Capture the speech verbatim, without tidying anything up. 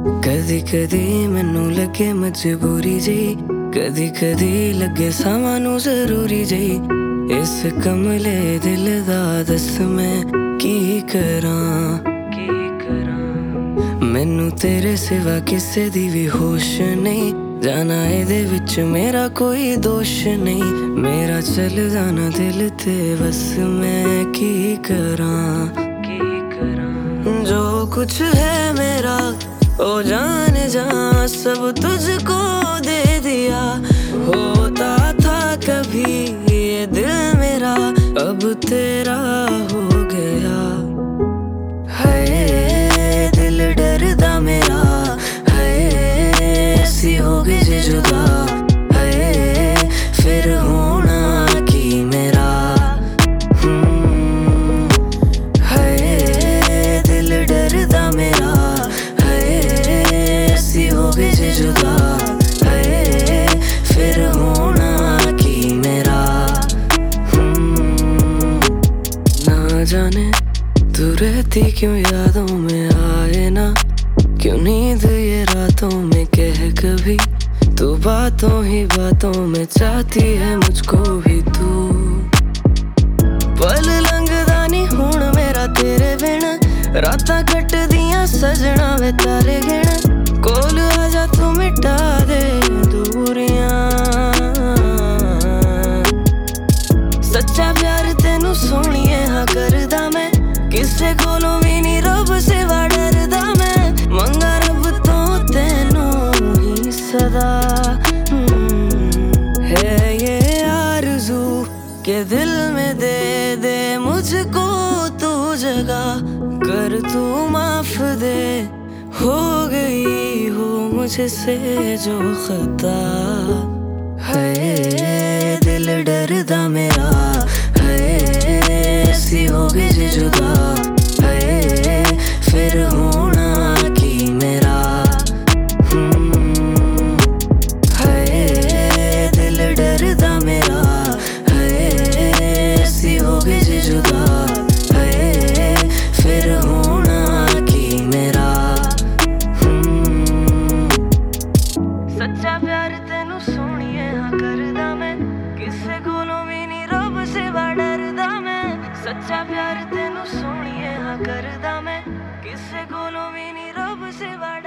कदी कदी मैनू लगे मजबूरी जी, कदी कदी लगे सानू जरूरी जी। इस कमले दिल दा दस मैं की करां की करां। मैनू तेरे सिवा किसे दी भी होश नहीं, जाना एदे विच मेरा कोई दोष नहीं। मेरा चल जाना दिल ते बस मैं की करां की करां। जो कुछ है मेरा ओ जान जा सब तुझको दे दिया। होता था कभी ये दिल मेरा अब तेरा हो गया। है दिल डरदा मेरा, है ऐसी हो गई जे जुदा। है फिर होना की मेरा, है दिल डरदा मेरा, हो गई जे जुदा। है फिर होना की मेरा। ना जाने तू रहती क्यों यादों में आए ना, क्यों नींद ये रातों में कह कभी। तू बातों ही बातों में चाहती है मुझको भी तू। पल लंघदा नी हुण मेरा तेरे बिन, रातां कट दियां सजना वे तारे गिण। कोल आजा तू मिटा दे दूरियां, सच्चा प्यार तेनू सोहणिए हाँ करदा मैं। किसे कोलों भी नी रब सिवा डरदा मैं। मंगा रब तो तेनू ही सदा। है ये आरज़ू के दिल में दे दे मुझको तू जगह। कर तू माफ दे हो गई हो मुझसे जो खता। है दिल डरदा मेरा, है ऐसी हो गई जे जुदा। है फिर होना की मेरा, है दिल डरदा मेरा, है ऐसी हो गई जे जुदा। है फिर होना की मेरा। सच्चा प्यार तेनू सोहणिए हाँ करदा मैं। किसे कोलों भी नी रब सिवा डरदा मैं। सच्चा प्यार तेनू सोहणिए हाँ करदा मैं। किसे कोलों भी नी रब सिवा